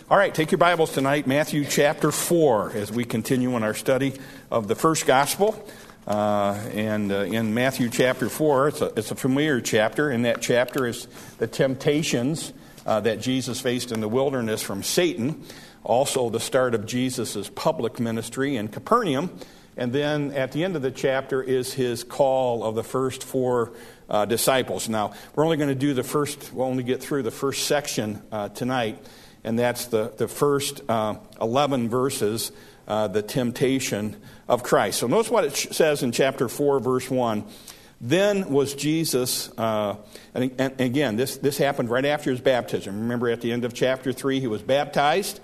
All right, take your Bibles tonight, Matthew chapter 4, as we continue in our study of the first gospel. In Matthew chapter 4, it's a familiar chapter. In that chapter is the temptations that Jesus faced in the wilderness from Satan. Also the start of Jesus' public ministry in Capernaum. And then at the end of the chapter is his call of the first four disciples. Now, we're only going to do we'll only get through the first section tonight. And that's the first 11 verses, the temptation of Christ. So notice what it says in chapter 4, verse 1. Then was Jesus, and again, this happened right after his baptism. Remember at the end of chapter 3, he was baptized.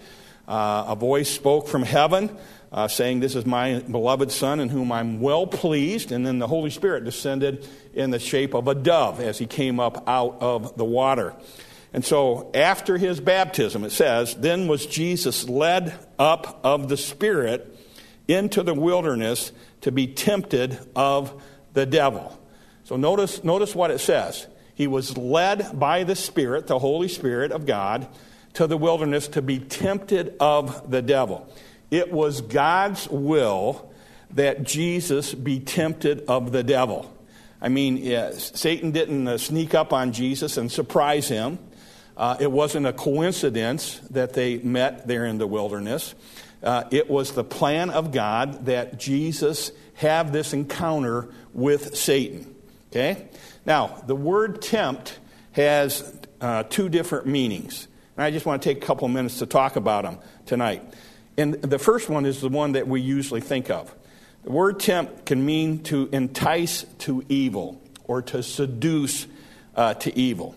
A voice spoke from heaven saying, "This is my beloved Son in whom I'm well pleased." And then the Holy Spirit descended in the shape of a dove as he came up out of the water. And so after his baptism, it says, then was Jesus led up of the Spirit into the wilderness to be tempted of the devil. So notice what it says. He was led by the Spirit, the Holy Spirit of God, to the wilderness to be tempted of the devil. It was God's will that Jesus be tempted of the devil. I mean, Satan didn't sneak up on Jesus and surprise him. It wasn't a coincidence that they met there in the wilderness. It was the plan of God that Jesus have this encounter with Satan. Okay? Now, the word tempt has two different meanings. And I just want to take a couple of minutes to talk about them tonight. And the first one is the one that we usually think of. The word tempt can mean to entice to evil or to seduce to evil.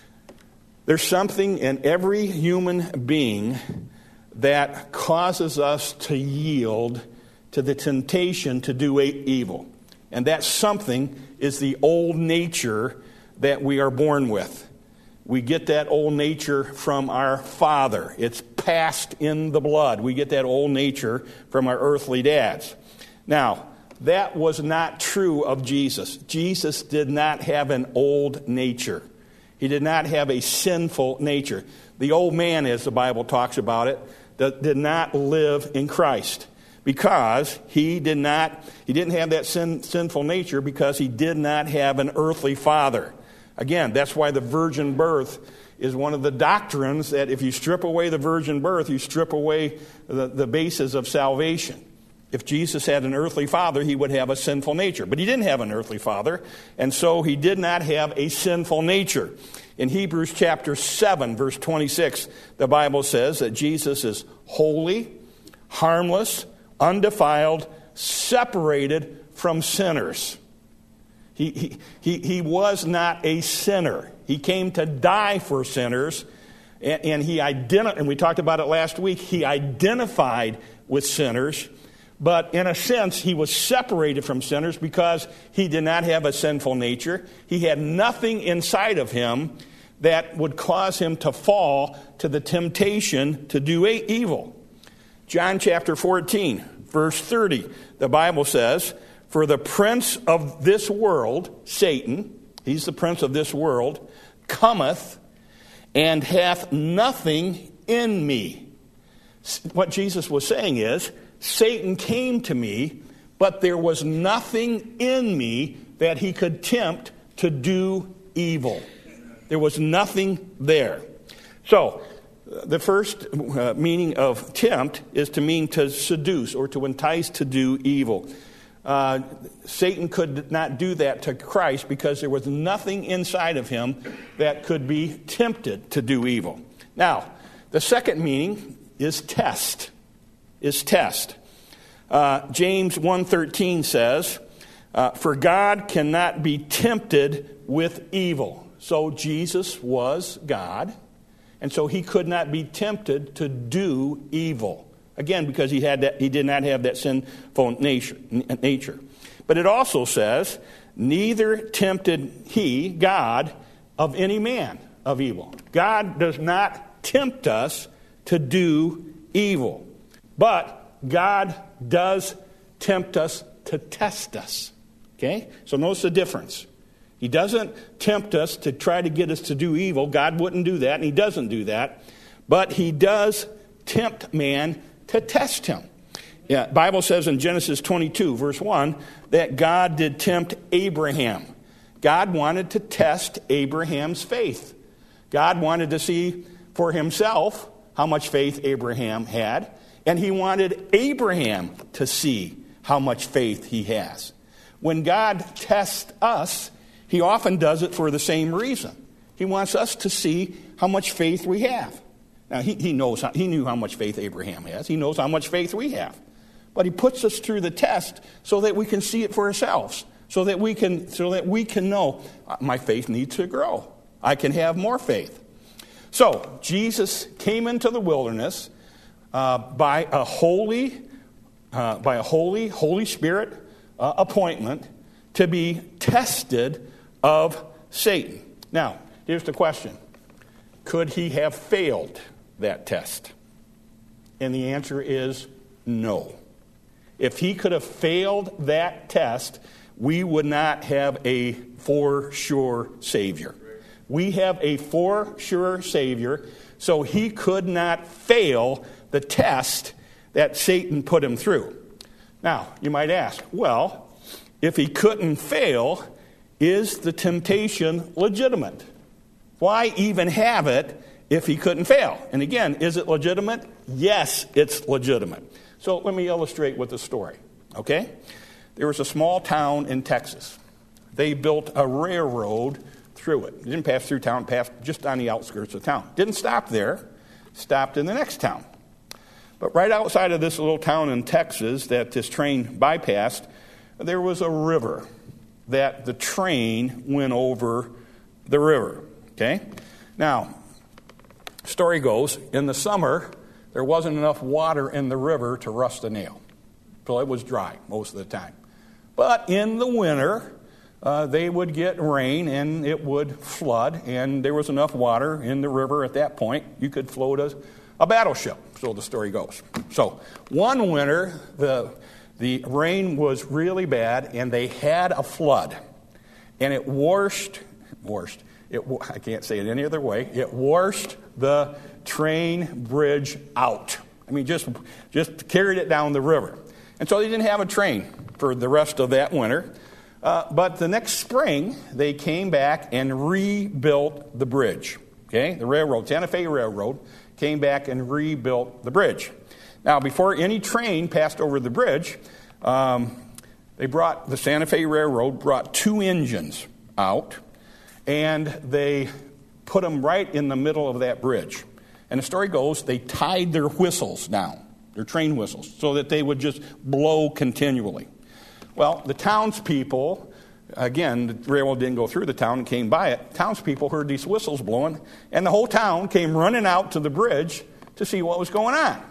There's something in every human being that causes us to yield to the temptation to do evil. And that something is the old nature that we are born with. We get that old nature from our father. It's passed in the blood. We get that old nature from our earthly dads. Now, that was not true of Jesus. Jesus did not have an old nature. He did not have a sinful nature. The old man, as the Bible talks about it, did not live in Christ because he didn't have that sinful nature because he did not have an earthly father. Again, that's why the virgin birth is one of the doctrines that if you strip away the virgin birth, you strip away the basis of salvation. If Jesus had an earthly father, he would have a sinful nature. But he didn't have an earthly father, and so he did not have a sinful nature. In Hebrews chapter 7, verse 26, the Bible says that Jesus is holy, harmless, undefiled, separated from sinners. He was not a sinner. He came to die for sinners, and we talked about it last week, he identified with sinners. But in a sense, he was separated from sinners because he did not have a sinful nature. He had nothing inside of him that would cause him to fall to the temptation to do evil. John chapter 14, verse 30, the Bible says, "For the prince of this world," Satan, he's the prince of this world, "cometh and hath nothing in me." What Jesus was saying is, Satan came to me, but there was nothing in me that he could tempt to do evil. There was nothing there. So, the first meaning of tempt is to mean to seduce or to entice to do evil. Satan could not do that to Christ because there was nothing inside of him that could be tempted to do evil. Now, the second meaning is test. James 1:13 says, "For God cannot be tempted with evil." So Jesus was God, and so he could not be tempted to do evil. Again, because he did not have that sinful nature. But it also says, "Neither tempted he, God, of any man of evil." God does not tempt us to do evil. But God does tempt us to test us. Okay? So notice the difference. He doesn't tempt us to try to get us to do evil. God wouldn't do that, and he doesn't do that. but he does tempt man to test him. Yeah, the Bible says in Genesis 22, verse 1, that God did tempt Abraham. God wanted to test Abraham's faith. God wanted to see for himself how much faith Abraham had, and he wanted Abraham to see how much faith he has. When God tests us, he often does it for the same reason. He wants us to see how much faith we have. Now, he knew how much faith Abraham has. He knows how much faith we have. But he puts us through the test so that we can see it for ourselves, so that we can know my faith needs to grow. I can have more faith. So Jesus came into the wilderness by a Holy Spirit appointment to be tested of Satan. Now, here's the question: could he have failed that test? And the answer is no. If he could have failed that test, we would not have a for sure Savior. We have a for sure Savior, so he could not fail the test that Satan put him through. Now, you might ask, well, if he couldn't fail, is the temptation legitimate? Why even have it if he couldn't fail? And again, is it legitimate? Yes, it's legitimate. So let me illustrate with a story, okay? There was a small town in Texas. They built a railroad through it. It didn't pass through town, passed just on the outskirts of town. Didn't stop there, stopped in the next town. But right outside of this little town in Texas that this train bypassed, there was a river that the train went over the river, okay? Now, story goes, in the summer, there wasn't enough water in the river to rust a nail. So it was dry most of the time. But in the winter, they would get rain and it would flood, and there was enough water in the river at that point, you could float a battleship, so the story goes. So one winter, the rain was really bad, and they had a flood. And it I can't say it any other way, it washed the train bridge out. I mean, just carried it down the river. And so they didn't have a train for the rest of that winter. But the next spring, they came back and rebuilt the bridge. Okay, the railroad, Santa Fe Railroad, came back and rebuilt the bridge. Now, before any train passed over the bridge, the Santa Fe Railroad brought 2 engines out, and they put them right in the middle of that bridge. And the story goes, they tied their whistles down, their train whistles, so that they would just blow continually. Well, the townspeople, again, the railroad didn't go through the town and came by it. Townspeople heard these whistles blowing, and the whole town came running out to the bridge to see what was going on.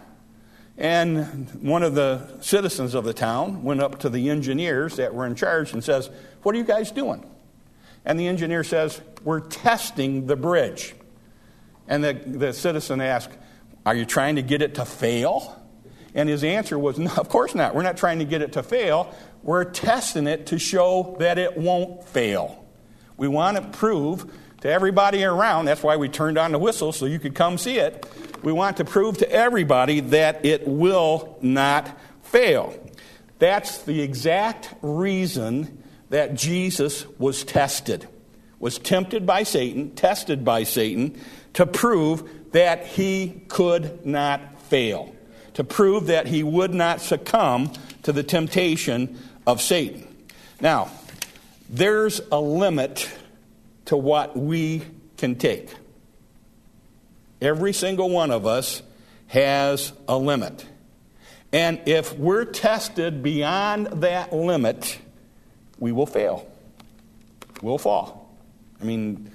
And one of the citizens of the town went up to the engineers that were in charge and says, "What are you guys doing?" And the engineer says, "We're testing the bridge." And the citizen asked, "Are you trying to get it to fail?" And his answer was, "No, of course not. We're not trying to get it to fail. We're testing it to show that it won't fail. We want to prove to everybody around," that's why we turned on the whistle so you could come see it. "We want to prove to everybody that it will not fail." That's the exact reason that Jesus was tested, was tempted by Satan, tested by Satan, to prove that he could not fail, to prove that he would not succumb to the temptation of Satan. Now, there's a limit to what we can take. Every single one of us has a limit. And if we're tested beyond that limit, we will fail. We'll fall. I mean,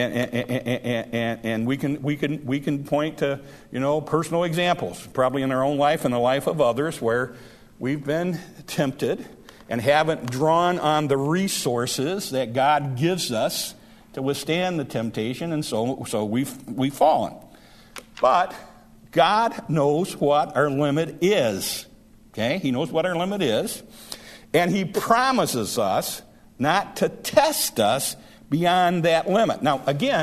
and we can point to, personal examples, probably in our own life and the life of others, where we've been tempted and haven't drawn on the resources that God gives us to withstand the temptation, and so we've fallen. But God knows what our limit is. Okay? He knows what our limit is. And he promises us not to test us beyond that limit. Now, again,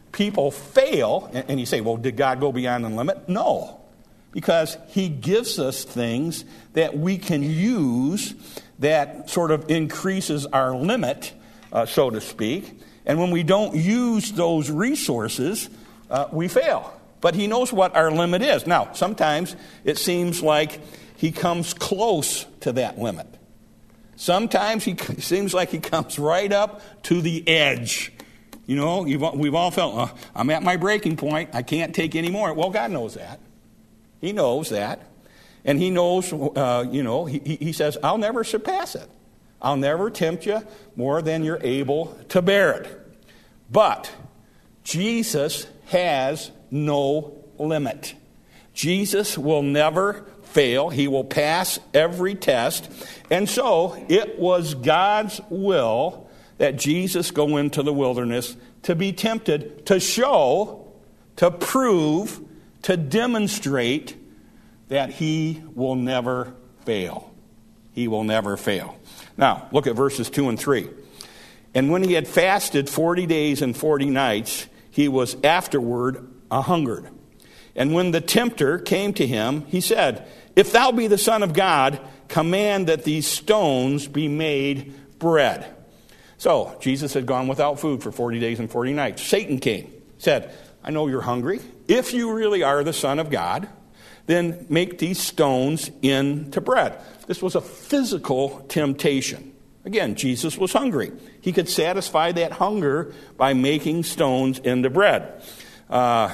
people fail, and you say, well, did God go beyond the limit? No, because he gives us things that we can use that sort of increases our limit, so to speak. And when we don't use those resources, we fail. But he knows what our limit is. Now, sometimes it seems like he comes close to that limit. Sometimes he seems like he comes right up to the edge. You know, we've all felt, I'm at my breaking point. I can't take any more. Well, God knows that. He knows that. And he knows, he says, I'll never surpass it. I'll never tempt you more than you're able to bear it. But Jesus has no limit. Jesus will never fail. He will pass every test. And so it was God's will that Jesus go into the wilderness to be tempted, to show, to prove, to demonstrate that he will never fail. He will never fail. Now, look at verses 2 and 3. And when he had fasted 40 days and 40 nights, he was afterward a-hungered. And when the tempter came to him, he said, If thou be the Son of God, command that these stones be made bread. So, Jesus had gone without food for 40 days and 40 nights. Satan came, said, I know you're hungry. If you really are the Son of God, then make these stones into bread. This was a physical temptation. Again, Jesus was hungry. He could satisfy that hunger by making stones into bread. 1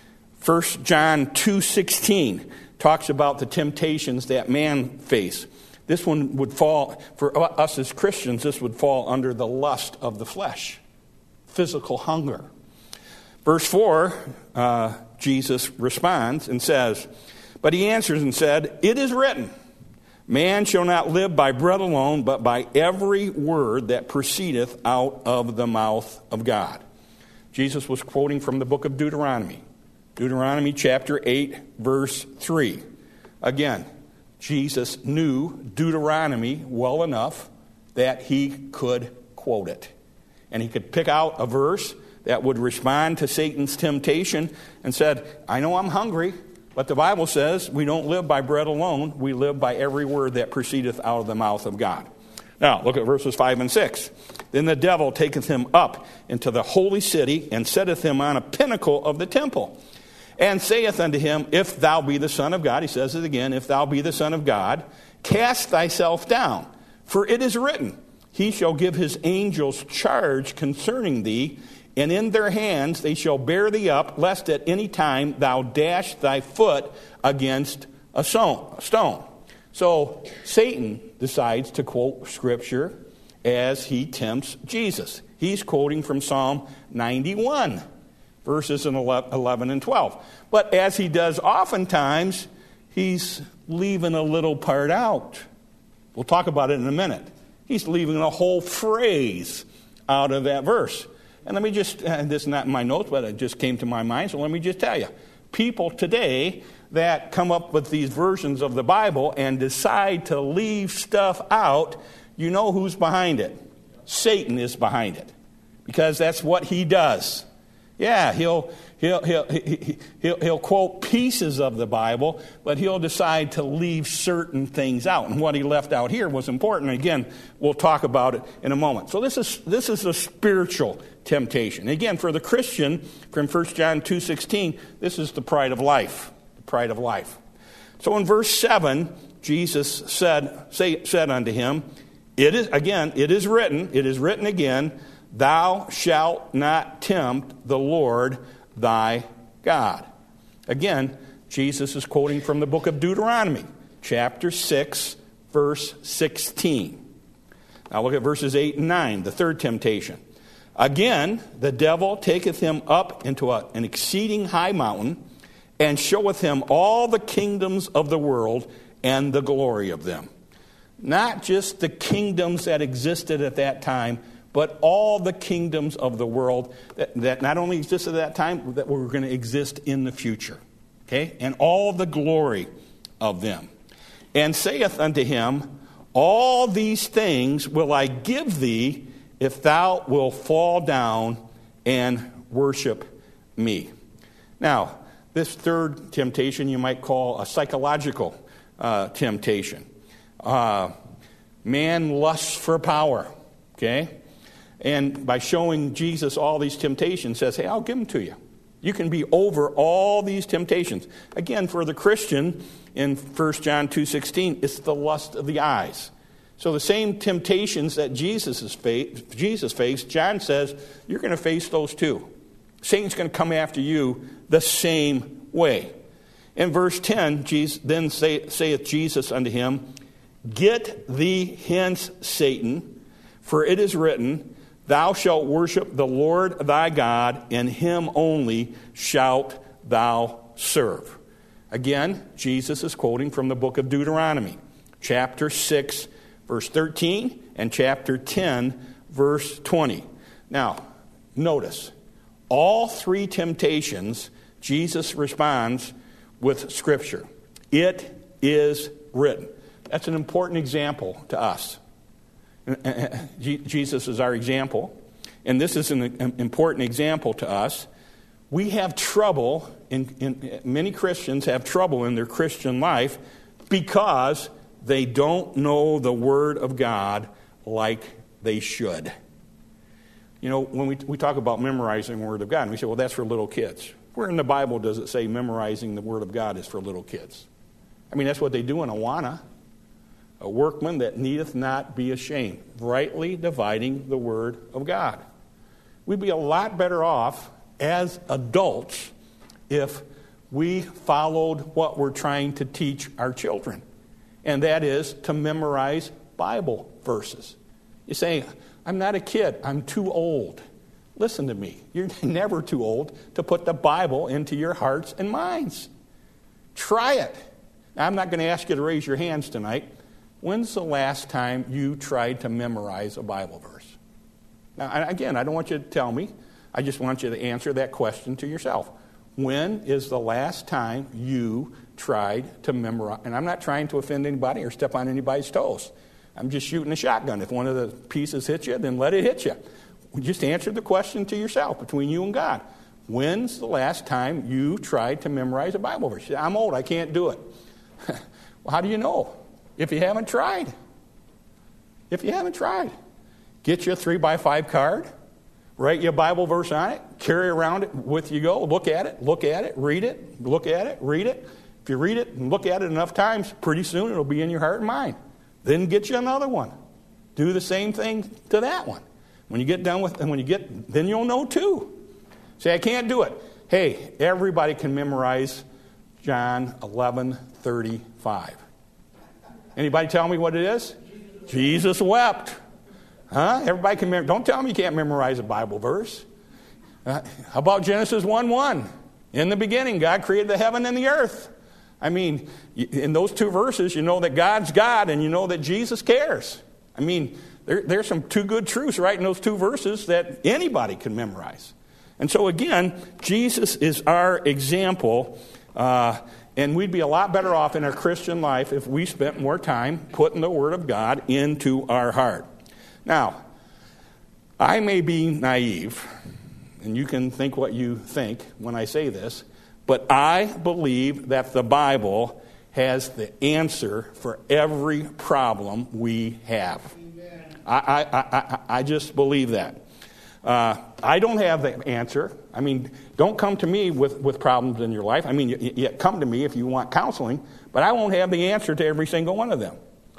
John 2:16 talks about the temptations that man face. This one would fall, for us as Christians, this would fall under the lust of the flesh, physical hunger. Verse 4, Jesus responds and says, But he answers and said, It is written, Man shall not live by bread alone, but by every word that proceedeth out of the mouth of God. Jesus was quoting from the book of Deuteronomy. Deuteronomy chapter 8, verse 3. Again, Jesus knew Deuteronomy well enough that he could quote it. And he could pick out a verse that would respond to Satan's temptation and said, I know I'm hungry, but the Bible says we don't live by bread alone. We live by every word that proceedeth out of the mouth of God. Now, look at verses 5 and 6. Then the devil taketh him up into the holy city and setteth him on a pinnacle of the temple and saith unto him, If thou be the Son of God, he says it again, if thou be the Son of God, cast thyself down. For it is written, He shall give his angels charge concerning thee, and in their hands they shall bear thee up, lest at any time thou dash thy foot against a stone. So Satan decides to quote Scripture as he tempts Jesus. He's quoting from Psalm 91, verses 11 and 12. But as he does oftentimes, he's leaving a little part out. We'll talk about it in a minute. He's leaving a whole phrase out of that verse. And let me just, this is not in my notes, but it just came to my mind, so let me just tell you. People today that come up with these versions of the Bible and decide to leave stuff out, you know who's behind it? Satan is behind it. Because that's what he does. Yeah, he'll quote pieces of the Bible, but he'll decide to leave certain things out. And what he left out here was important. Again, we'll talk about it in a moment. So this is a spiritual temptation. Again, for the Christian, from 1 John 2:16, this is the pride of life. The pride of life. So in verse 7, Jesus said unto him, it is written again, Thou shalt not tempt the Lord thy God. Again, Jesus is quoting from the book of Deuteronomy, chapter 6, verse 16. Now look at verses 8 and 9, the third temptation. Again, the devil taketh him up into an exceeding high mountain, and showeth him all the kingdoms of the world and the glory of them. Not just the kingdoms that existed at that time, but all the kingdoms of the world that not only existed at that time, that were going to exist in the future. Okay? And all the glory of them. And saith unto him, All these things will I give thee, if thou wilt fall down and worship me. Now, this third temptation you might call a psychological temptation. Man lusts for power, okay? And by showing Jesus all these temptations, says, hey, I'll give them to you. You can be over all these temptations. Again, for the Christian, in 1 John 2:16, it's the lust of the eyes. So the same temptations that Jesus faced, John says, you're going to face those too. Satan's going to come after you the same way. In verse 10, then saith Jesus unto him, Get thee hence, Satan, for it is written, Thou shalt worship the Lord thy God, and him only shalt thou serve. Again, Jesus is quoting from the book of Deuteronomy, chapter 6, verse 13, and chapter 10, verse 20. Now, notice, all three temptations, Jesus responds with Scripture. It is written. That's an important example to us. Jesus is our example, and this is an important example to us. We have trouble, many Christians have trouble in their Christian life because they don't know the Word of God like they should. You know, when we talk about memorizing the Word of God, and we say, well, that's for little kids. Where in the Bible does it say memorizing the Word of God is for little kids? I mean, that's what they do in Awana. A workman that needeth not be ashamed, rightly dividing the Word of God. We'd be a lot better off as adults if we followed what we're trying to teach our children, and that is to memorize Bible verses. You say, I'm not a kid, I'm too old. Listen to me, you're never too old to put the Bible into your hearts and minds. Try it. Now, I'm not going to ask you to raise your hands tonight. When's the last time you tried to memorize a Bible verse? Now, again, I don't want you to tell me. I just want you to answer that question to yourself. When is the last time you tried to memorize? And I'm not trying to offend anybody or step on anybody's toes. I'm just shooting a shotgun. If one of the pieces hits you, then let it hit you. Just answer the question to yourself, between you and God. When's the last time you tried to memorize a Bible verse? I'm old, I can't do it. Well, how do you know? If you haven't tried. If you haven't tried. Get you a 3x5 card. Write you a Bible verse on it. Carry around it with you go. Look at it, read it, look at it, read it. If you read it and look at it enough times, pretty soon it'll be in your heart and mind. Then get you another one. Do the same thing to that one. When you get done with, and then you'll know too. Say, I can't do it. Hey, everybody can memorize John 11:35. Anybody tell me what it is? Jesus wept. Huh? Everybody can memorize. Don't tell me you can't memorize a Bible verse. How about Genesis 1:1? In the beginning, God created the heaven and the earth. I mean, in those two verses, you know that God's God and you know that Jesus cares. I mean, there's some two good truths right in those two verses that anybody can memorize. And so again, Jesus is our example, and we'd be a lot better off in our Christian life if we spent more time putting the Word of God into our heart. Now, I may be naive, and you can think what you think when I say this, but I believe that the Bible has the answer for every problem we have. I just believe that. I don't have the answer. I mean, don't come to me with problems in your life. I mean, you come to me if you want counseling, but I won't have the answer to every single one of them.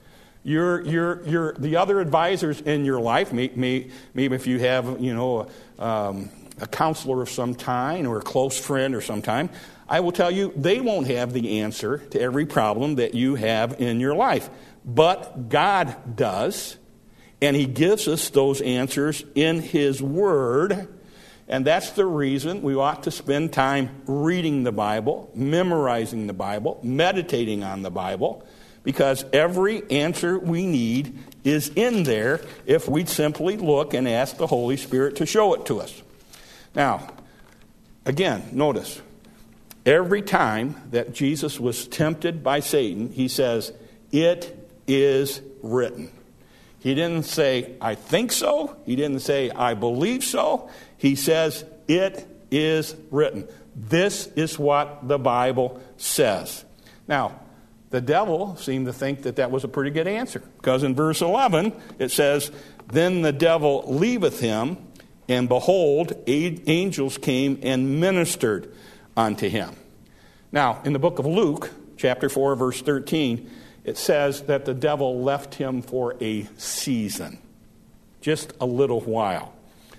The other advisors in your life, maybe if you have, a counselor of some kind or a close friend or sometime, I will tell you they won't have the answer to every problem that you have in your life. But God does, and He gives us those answers in His Word, and that's the reason we ought to spend time reading the Bible, memorizing the Bible, meditating on the Bible, because every answer we need is in there if we'd simply look and ask the Holy Spirit to show it to us. Now, again, notice, every time that Jesus was tempted by Satan, He says, it is written. He didn't say, I think so. He didn't say, I believe so. He says, it is written. This is what the Bible says. Now, the devil seemed to think that was a pretty good answer, because in verse 11 it says, "Then the devil leaveth him, and behold, angels came and ministered unto him." Now, in the book of Luke, chapter 4, verse 13, it says that the devil left him for a season, just a little while.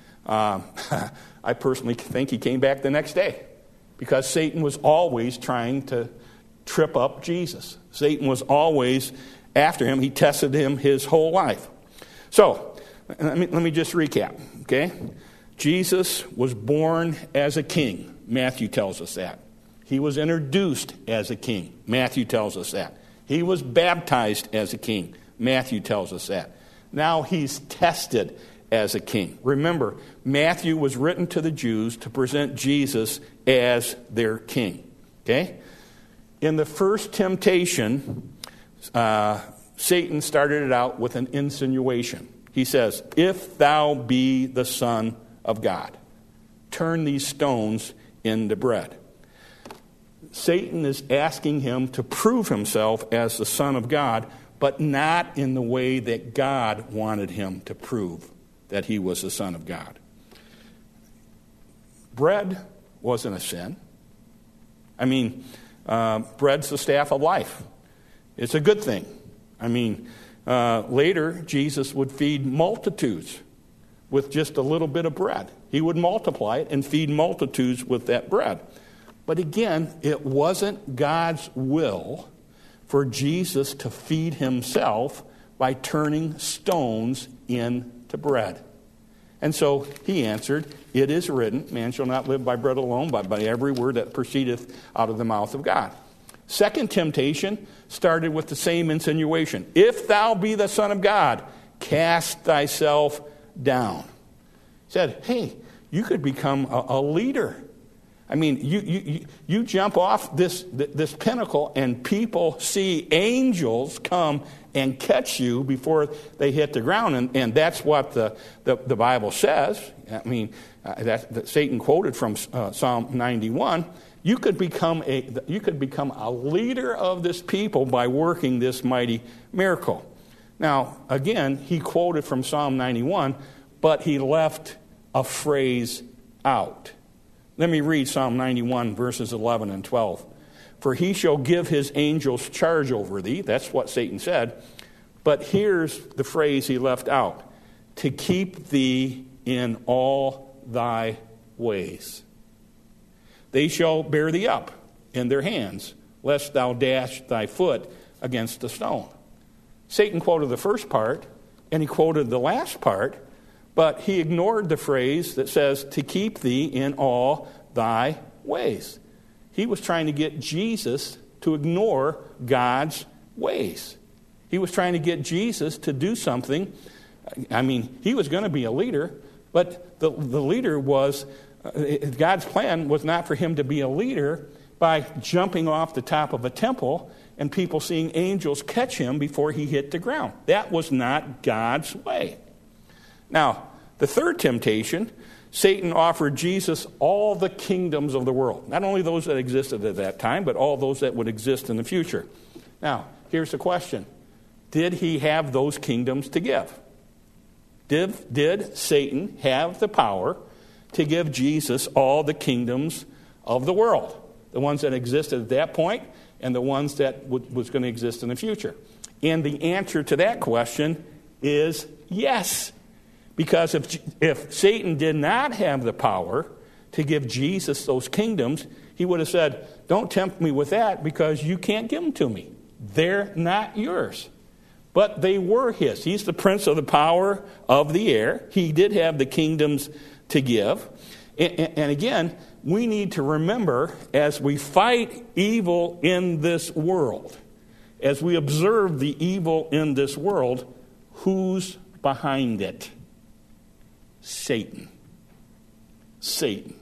I personally think he came back the next day, because Satan was always trying to trip up Jesus. Satan was always after him. He tested him his whole life. So, let me just recap, okay? Jesus was born as a king. Matthew tells us that. He was introduced as a king. Matthew tells us that. He was baptized as a king. Matthew tells us that. Now he's tested as a king. Remember, Matthew was written to the Jews to present Jesus as their king. Okay? In the first temptation, Satan started it out with an insinuation. He says, "If thou be the Son of God, turn these stones into bread." Satan is asking him to prove himself as the Son of God, but not in the way that God wanted him to prove that he was the Son of God. Bread wasn't a sin. I mean, bread's the staff of life. It's a good thing. I mean, later, Jesus would feed multitudes with just a little bit of bread. He would multiply it and feed multitudes with that bread. But again, it wasn't God's will for Jesus to feed himself by turning stones into bread. And so he answered, "It is written, man shall not live by bread alone, but by every word that proceedeth out of the mouth of God." Second temptation started with the same insinuation. "If thou be the Son of God, cast thyself down." He said, hey, you could become a leader. I mean, you jump off this pinnacle and people see angels come and catch you before they hit the ground. And that's what the Bible says. I mean, that Satan quoted from Psalm 91. You could become a leader of this people by working this mighty miracle. Now, again, he quoted from Psalm 91, but he left a phrase out. Let me read Psalm 91, verses 11 and 12. "For he shall give his angels charge over thee." That's what Satan said. But here's the phrase he left out. "To keep thee in all thy ways. They shall bear thee up in their hands, lest thou dash thy foot against a stone." Satan quoted the first part, and he quoted the last part, but he ignored the phrase that says, "to keep thee in all thy ways." He was trying to get Jesus to ignore God's ways. He was trying to get Jesus to do something. I mean, he was going to be a leader, but the leader was, God's plan was not for him to be a leader by jumping off the top of a temple and people seeing angels catch him before he hit the ground. That was not God's way. Now, the third temptation, Satan offered Jesus all the kingdoms of the world. Not only those that existed at that time, but all those that would exist in the future. Now, here's the question. Did he have those kingdoms to give? Did Satan have the power to give Jesus all the kingdoms of the world? The ones that existed at that point and the ones that was going to exist in the future. And the answer to that question is yes. Because if Satan did not have the power to give Jesus those kingdoms, he would have said, "Don't tempt me with that because you can't give them to me. They're not yours." But they were his. He's the prince of the power of the air. He did have the kingdoms to give. And again, we need to remember as we fight evil in this world, as we observe the evil in this world, who's behind it? Satan. Satan.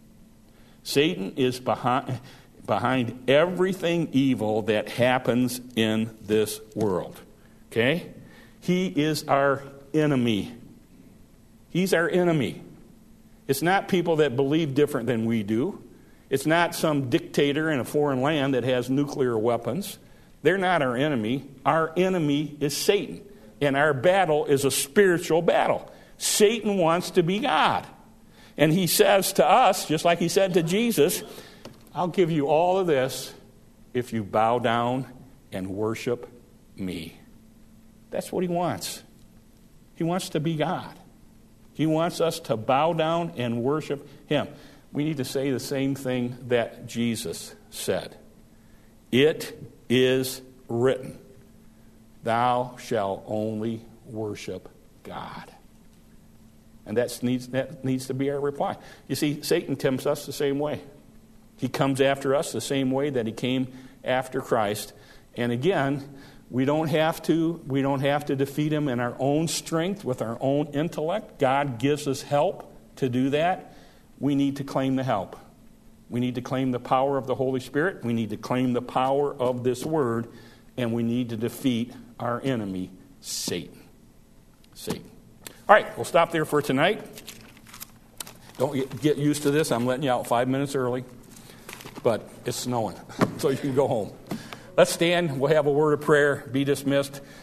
Satan is behind everything evil that happens in this world. Okay? He is our enemy. He's our enemy. It's not people that believe different than we do. It's not some dictator in a foreign land that has nuclear weapons. They're not our enemy. Our enemy is Satan. And our battle is a spiritual battle. Satan wants to be God. And he says to us, just like he said to Jesus, I'll give you all of this if you bow down and worship me. That's what he wants. He wants to be God. He wants us to bow down and worship him. We need to say the same thing that Jesus said. It is written, thou shalt only worship God. And that needs to be our reply. You see, Satan tempts us the same way. He comes after us the same way that he came after Christ. And again, we don't have to defeat him in our own strength, with our own intellect. God gives us help to do that. We need to claim the help. We need to claim the power of the Holy Spirit. We need to claim the power of this word. And we need to defeat our enemy, Satan. Satan. All right, we'll stop there for tonight. Don't get used to this. I'm letting you out 5 minutes early. But it's snowing, so you can go home. Let's stand. We'll have a word of prayer. Be dismissed.